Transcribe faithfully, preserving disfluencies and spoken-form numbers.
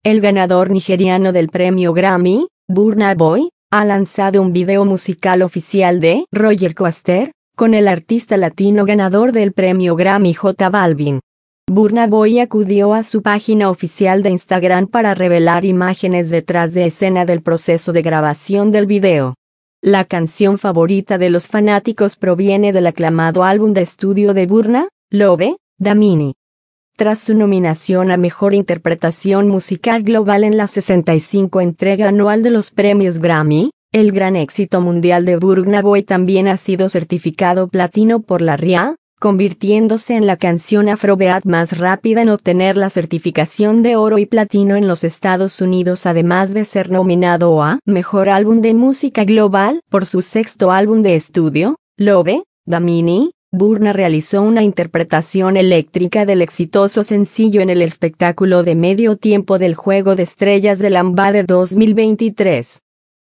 el ganador nigeriano del premio Grammy, Burna Boy, ha lanzado un video musical oficial de Roger Coaster, con el artista latino ganador del premio Grammy J Balvin. Burna Boy acudió a su página oficial de Instagram para revelar imágenes detrás de escena del proceso de grabación del video. La canción favorita de los fanáticos proviene del aclamado álbum de estudio de Burna, Love, Damini. Tras su nominación a Mejor Interpretación Musical Global en la sesenta y cinco entrega anual de los premios Grammy, el gran éxito mundial de Burna Boy también ha sido certificado platino por la R I A, convirtiéndose en la canción afrobeat más rápida en obtener la certificación de oro y platino en los Estados Unidos, además de ser nominado a Mejor Álbum de Música Global por su sexto álbum de estudio, Love, Damini. Burna realizó una interpretación eléctrica del exitoso sencillo en el espectáculo de medio tiempo del Juego de Estrellas de Lambada dos mil veintitrés.